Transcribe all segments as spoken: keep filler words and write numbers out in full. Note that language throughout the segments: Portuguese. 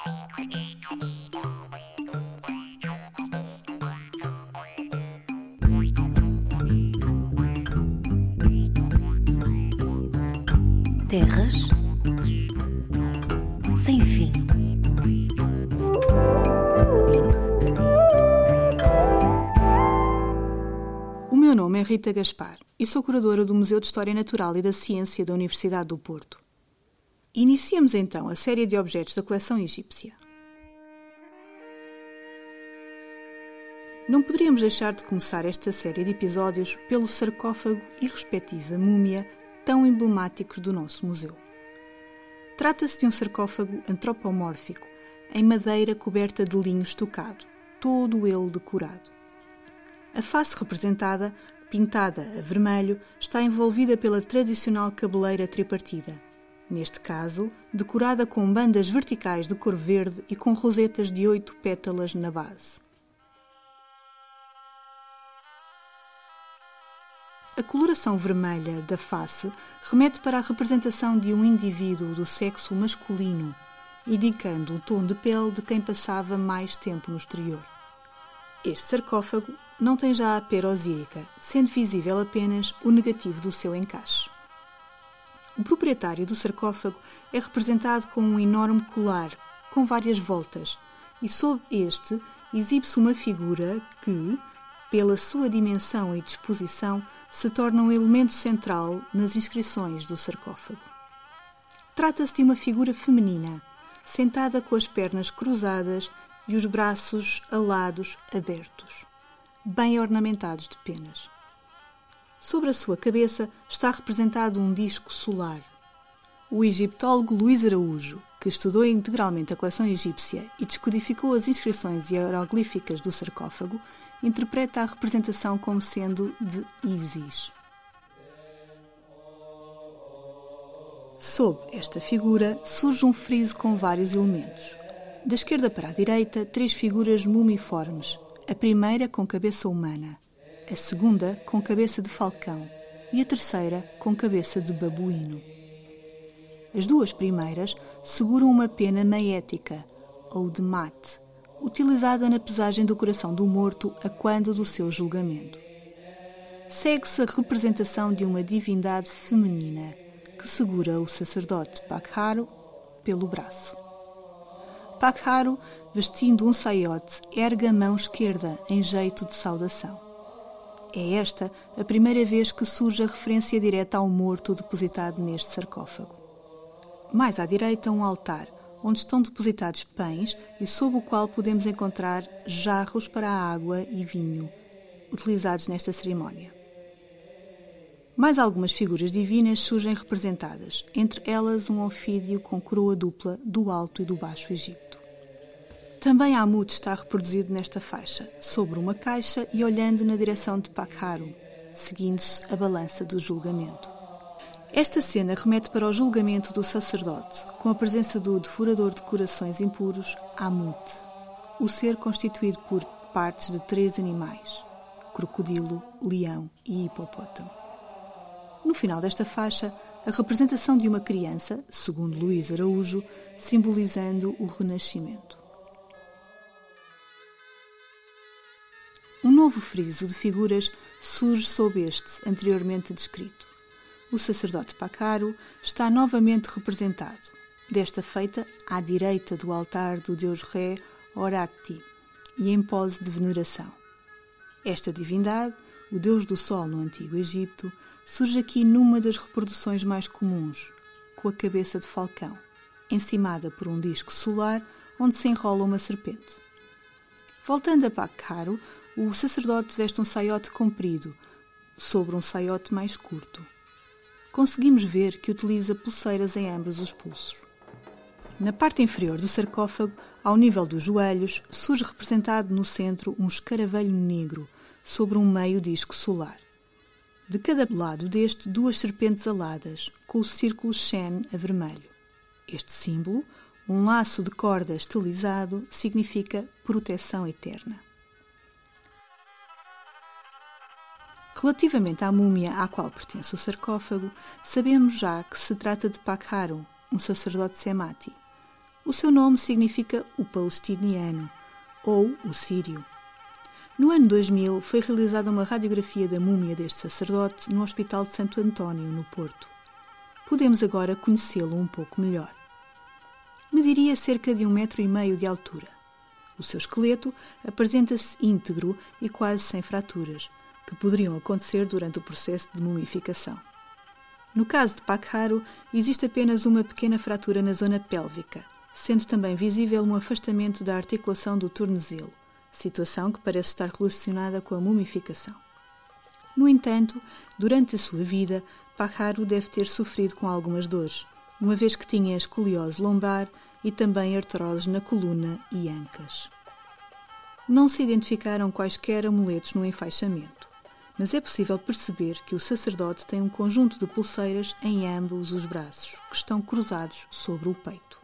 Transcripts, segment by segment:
Terras sem fim. O meu nome é Rita Gaspar e sou curadora do Museu de História Natural e da Ciência da Universidade do Porto. Iniciamos então a série de objetos da coleção egípcia. Não poderíamos deixar de começar esta série de episódios pelo sarcófago e respectiva múmia tão emblemáticos do nosso museu. Trata-se de um sarcófago antropomórfico, em madeira coberta de linho estocado, todo ele decorado. A face representada, pintada a vermelho, está envolvida pela tradicional cabeleira tripartida, neste caso, decorada com bandas verticais de cor verde e com rosetas de oito pétalas na base. A coloração vermelha da face remete para a representação de um indivíduo do sexo masculino, indicando o tom de pele de quem passava mais tempo no exterior. Este sarcófago não tem já a pera osírica, sendo visível apenas o negativo do seu encaixe. O proprietário do sarcófago é representado com um enorme colar, com várias voltas, e sob este exibe-se uma figura que, pela sua dimensão e disposição, se torna um elemento central nas inscrições do sarcófago. Trata-se de uma figura feminina, sentada com as pernas cruzadas e os braços alados abertos, bem ornamentados de penas. Sobre a sua cabeça está representado um disco solar. O egiptólogo Luís Araújo, que estudou integralmente a coleção egípcia e descodificou as inscrições hieroglíficas do sarcófago, interpreta a representação como sendo de Ísis. Sob esta figura surge um friso com vários elementos. Da esquerda para a direita, três figuras mumiformes, a primeira com cabeça humana, a segunda com cabeça de falcão e a terceira com cabeça de babuíno. As duas primeiras seguram uma pena maética, ou de mate, utilizada na pesagem do coração do morto a quando do seu julgamento. Segue-se a representação de uma divindade feminina que segura o sacerdote Pakharu pelo braço. Pakharu, vestindo um saiote, ergue a mão esquerda em jeito de saudação. É esta a primeira vez que surge a referência direta ao morto depositado neste sarcófago. Mais à direita, um altar, onde estão depositados pães e sob o qual podemos encontrar jarros para a água e vinho, utilizados nesta cerimónia. Mais algumas figuras divinas surgem representadas, entre elas um ofídio com coroa dupla do Alto e do Baixo Egito. Também Amut está reproduzido nesta faixa, sobre uma caixa e olhando na direção de Pakharu, seguindo-se a balança do julgamento. Esta cena remete para o julgamento do sacerdote, com a presença do defurador de corações impuros, Amut, o ser constituído por partes de três animais, crocodilo, leão e hipopótamo. No final desta faixa, a representação de uma criança, segundo Luís Araújo, simbolizando o renascimento. Um novo friso de figuras surge sob este, anteriormente descrito. O sacerdote Pakharu está novamente representado, desta feita à direita do altar do deus Ré Horakhti e em pose de veneração. Esta divindade, o deus do sol no Antigo Egito, surge aqui numa das reproduções mais comuns, com a cabeça de falcão, encimada por um disco solar onde se enrola uma serpente. Voltando a Pakharu, o sacerdote veste um saiote comprido, sobre um saiote mais curto. Conseguimos ver que utiliza pulseiras em ambos os pulsos. Na parte inferior do sarcófago, ao nível dos joelhos, surge representado no centro um escaravelho negro sobre um meio disco solar. De cada lado deste, duas serpentes aladas, com o círculo Shen a vermelho. Este símbolo, um laço de corda estilizado, significa proteção eterna. Relativamente à múmia à qual pertence o sarcófago, sabemos já que se trata de Pakharu, um sacerdote Semati. O seu nome significa o palestiniano ou o sírio. No ano dois mil foi realizada uma radiografia da múmia deste sacerdote no Hospital de Santo António, no Porto. Podemos agora conhecê-lo um pouco melhor. Mediria cerca de um metro e meio de altura. O seu esqueleto apresenta-se íntegro e quase sem fraturas, que poderiam acontecer durante o processo de mumificação. No caso de Pakharu, existe apenas uma pequena fratura na zona pélvica, sendo também visível um afastamento da articulação do tornozelo, situação que parece estar relacionada com a mumificação. No entanto, durante a sua vida, Pakharu deve ter sofrido com algumas dores, uma vez que tinha escoliose lombar e também artroses na coluna e ancas. Não se identificaram quaisquer amuletos no enfaixamento, mas é possível perceber que o sacerdote tem um conjunto de pulseiras em ambos os braços, que estão cruzados sobre o peito.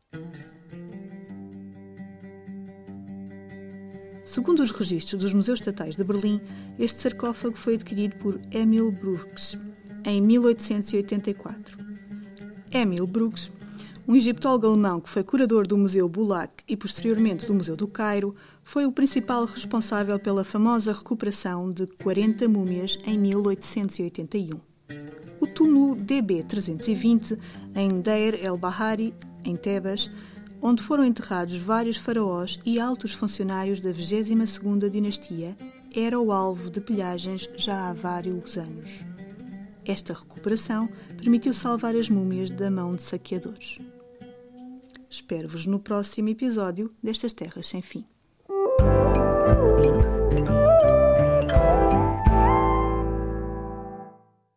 Segundo os registros dos Museus Estatais de Berlim, este sarcófago foi adquirido por Emil Brugsch em mil oitocentos e oitenta e quatro. Emil Brugsch, um egiptólogo alemão que foi curador do Museu Bulak e posteriormente do Museu do Cairo, foi o principal responsável pela famosa recuperação de quarenta múmias em mil oitocentos e oitenta e um. O túmulo D B trezentos e vinte, em Deir el-Bahari, em Tebas, onde foram enterrados vários faraós e altos funcionários da vigésima segunda dinastia, era o alvo de pilhagens já há vários anos. Esta recuperação permitiu salvar as múmias da mão de saqueadores. Espero-vos no próximo episódio destas Terras Sem Fim.